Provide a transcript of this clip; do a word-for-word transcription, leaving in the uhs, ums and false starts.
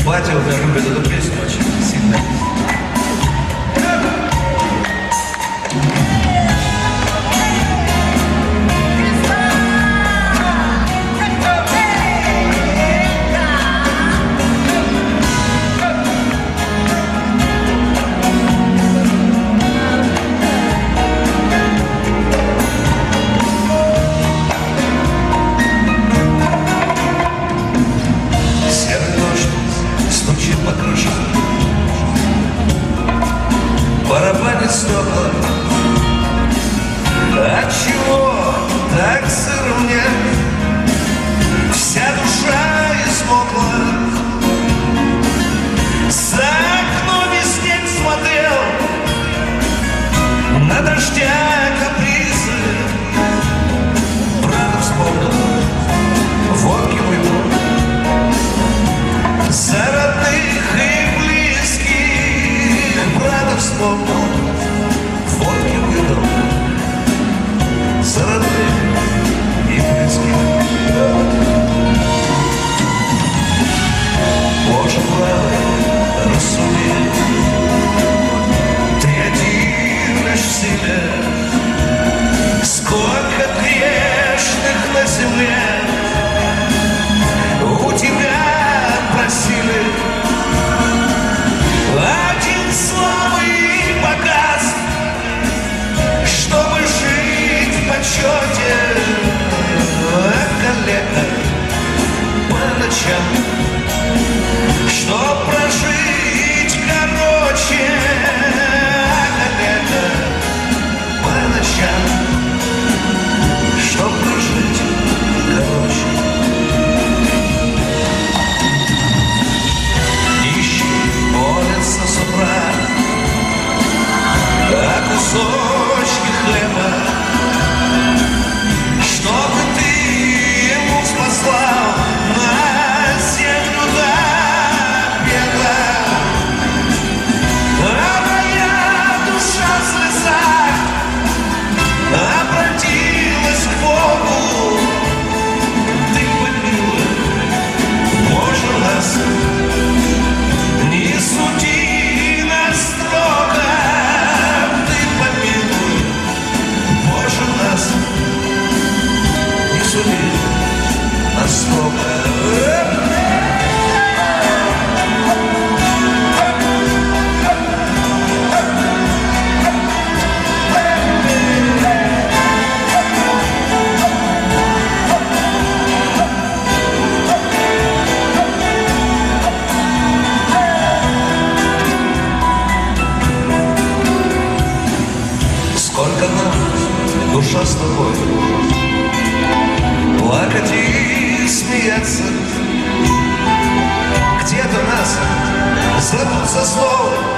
Батя вот любит эту песню очень сильно. Барабанит стекла. Отчего так сыро мне? Вся душа измокла. За окном весь снег смотрел, на дождя капризы. Брата вспомнил, водки выпил, за родных и близких. Брата вспомнил, водки выдал, за родных и близких. Боже правый, рассуди, ты один лишь в себе. Сколько грешных на земле у тебя просили. Один славы богатств, чтобы жить в почете. А коллега по ночам, чтоб прожить короче. А коллега по ночам, чтоб прожить короче. Молятся с утра о кусочке хлеба, чтобы ты ему спасла на землю до бега. А моя душа в слезах обратилась к Богу. Ты помилуй, Боже, нас не суди нас строго. Ты помилуй, Боже, нас не суди нас строго. Сколько нам, душа, с тобой плакать и смеяться. Где-то нас зовут за слово,